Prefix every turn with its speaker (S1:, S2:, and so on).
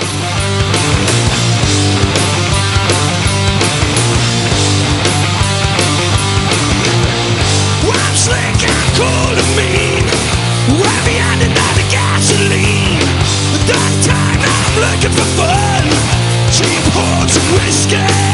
S1: I'm slick, I'm cold and mean, heavy-handed like the gasoline. That time I'm looking for fun, cheap horns and whiskey.